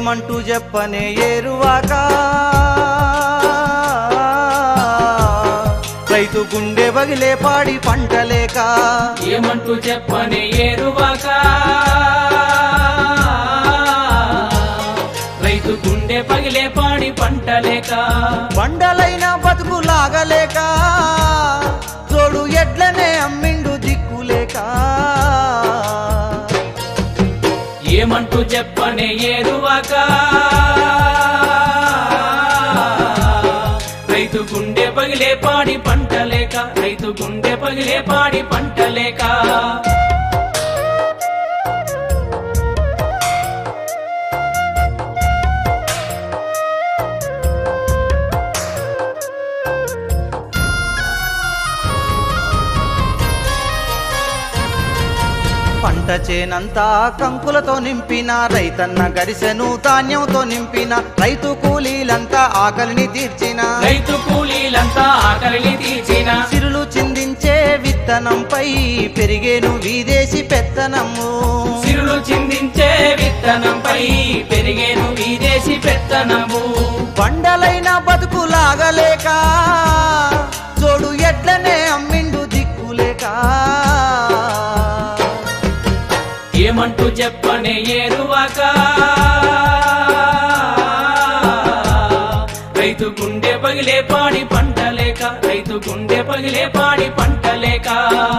ఏమంటూ చెప్పనే ఏరువాక రైతు గుండె బగిలే పాడి పంటలేక ఏమంటూ చెప్పనే ఏరువాక రైతు గుండె పగిలే పాడి పంటలేక బండలైన బతుకులాగలేక తోడు ఎడ్లనే అమ్మిండు దిక్కులేక ఏమంటూ చెప్పనే ఏరువాక రైతు గుండె పగిలే పాడి పంటలేక రైతు గుండె పగిలే పాడి పంటలేక పంట చేనంతా కంకులతో నింపిన రైతన్న గరిసెను ధాన్యంతో నింపిన రైతు కూలీలంతా ఆకలిని తీర్చిన రైతు కూలీలంతా ఆకలిని తీర్చిన సిరులు చిందించే విత్తనంపై పెరిగేను విదేశీ పెత్తనము సిరులు చిందించే విత్తనంపై పెరిగేను విదేశీ పెత్తనము బండలైన బతుకులాగలేక జోడు ఎడ్లనే అమ్మిండు దిక్కులేక ఏమంటూ చెప్పనే ఏరువాక రైతు గుండె పగిలే పాడి పంటలేక రైతు గుండె పగిలే పాడి పంటలేక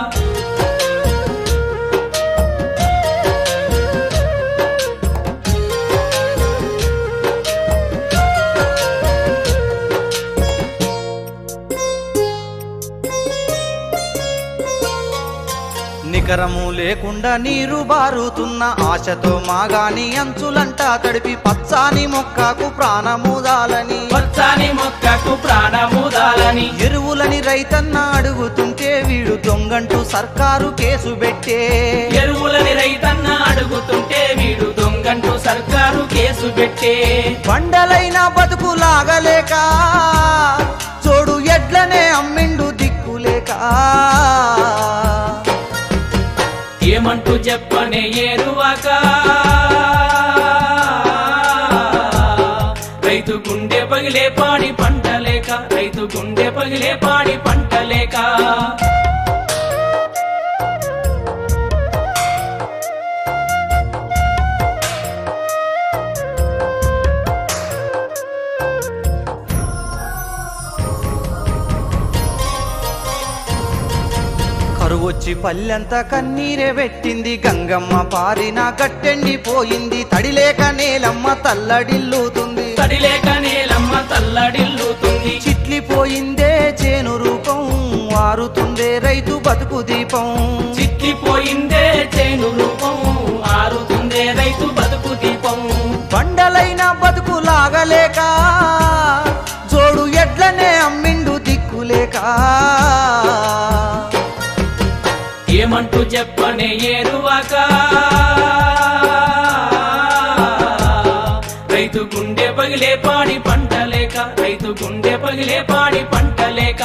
నికరము లేకుండా నీరు బారుతున్న ఆశతో మాగాని అంచులంటా తడిపి పచ్చాని మొక్కకు ప్రాణముదాలని పచ్చాని మొక్కకు ప్రాణముదాలని ఎరువులని రైతన్న అడుగుతుంటే వీడు దొంగంటూ సర్కారు కేసు పెట్టే ఎరువులని రైతన్న అడుగుతుంటే వీడు దొంగంటూ సర్కారు కేసు పెట్టే బండలైన బతుకులాగలేక చోడు ఎడ్లనే అమ్మిండు దిక్కులేక ఏమంటూ చెప్పనే ఏరువాక రైతు గుండె పగిలే పాడి పంటలేక రైతు గుండె పగిలే పాడి పంటలేక కరువొచ్చి పల్లెంతా కన్నీరే పెట్టింది గంగమ్మ పారిన గట్టెండిపోయింది తడిలేక నేలమ్మ తల్లడిల్లుతుంది తడిలేక నేలమ్మ తల్లడిల్లుతుంది చిట్లిపోయిందే చేను రూపం ఆరుతుందే రైతు బతుకు దీపం చిట్లిపోయిందే చేను రూపం ఆరుతుందే రైతు బతుకు దీపం బండలైన బతుకులాగలేక జోడు ఎడ్లనే అమ్మిండు దిక్కులేక ఏమంటూ చెప్పనే ఏరువాక రైతు గుండె పగిలే పాడి పంటలేక రైతు గుండె పగిలే పాడి పంటలేక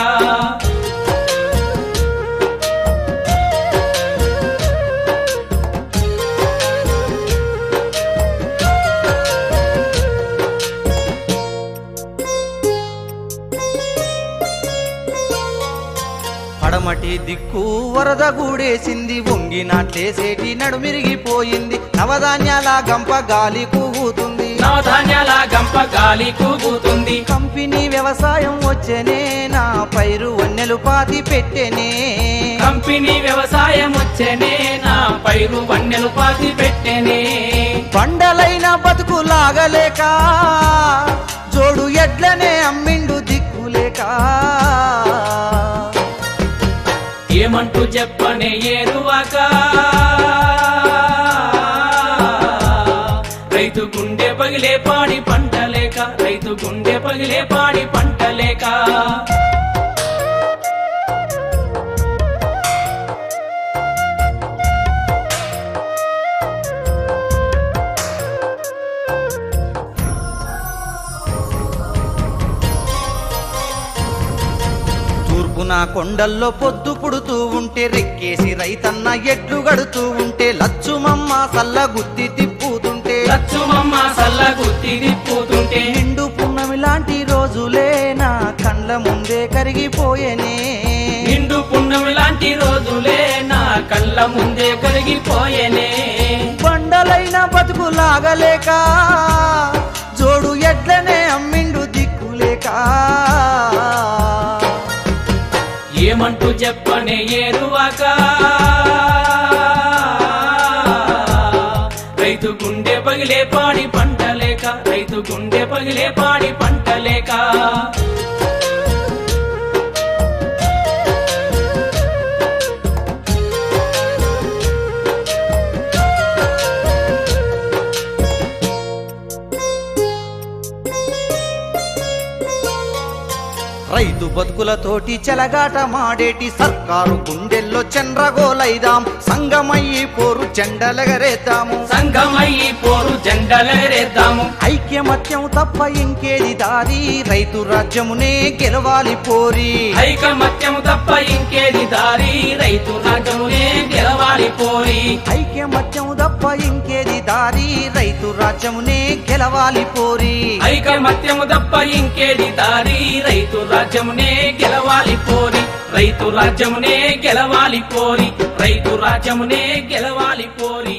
పడమటి దిక్కు వరద గూడేసింది వంగినట్లేసేటి నడుమిరిగిపోయింది నవధాన్యాల గంప గాలి కూగుతుంది నవధాన్యాల గంప గాలి కూగుతుంది కంపెనీ వ్యవసాయం వచ్చేనే నా పైరు వన్నెలు పాతి పెట్టెనే కంపెనీ వ్యవసాయం వచ్చేనే నా పైరు వన్నెలు పాతి పెట్టెనే బండలైన బతుకులాగలేక జోడు ఎడ్లనే అమ్మిండు దిక్కులేక ఏమంటూ చెప్పనే ఏరువాక రైతు గుండె పగిలే పాడి పంటలేక రైతు గుండె పగిలే పాడి పంటలేక తూర్పున కొండల్లో పొద్దు పుడుతూ ఉంటే రెక్కేసి రైతన్న ఎడ్లు గడుతూ ఉంటే లచ్చుమమ్మ సల్ల గుత్తి తిప్పుతుంటే లచ్చుమమ్మ సల్లగుత్తి తిప్పుతుంటే నిండు పున్నమి లాంటి రోజులే నా కండ్ల ముందే కరిగిపోయేనే నిండు పున్నమి లాంటి రోజులే నా కళ్ళ ముందే కరిగిపోయేనే బండలైన బతుకులాగలేక జోడు ఎడ్లనే అమ్మిండు దిక్కులేక ఏమంటూ చెప్పనే ఏరువాక రైతు గుండె పగిలే పాడి పంటలేక రైతు గుండె పగిలే పాడి పంటలేక రైతు బతుకులతోటి చెలగాట మాడేటి సర్కారు గుండెల్లో చంద్రగోలైదాం సంగమయ్యి పోరు జెండలెగరేద్దాము సంగమయ్యి పోరు జెండలెగరేద్దాము ఐక్యమత్యం తప్ప ఇంకేది దారి రైతు రాజ్యమునే గెలవాలి పోరి ఐకమత్యము తప్ప ఇంకేది దారి రైతు రాజ్యమునే గెలవాలి పోరి ఐక్యమత్యం తప్ప ఇంకేది దారి రైతు రాజ్యమునే గెలవాలి పోరి ఐకమత్యము తప్ప ఇంకేది దారి రైతు రాజ్యమునే గెలవాలి పోరి రైతు రాజ్యమునే గెలవాలి పోరి రైతు రాజ్యమునే గెలవాలి పోరి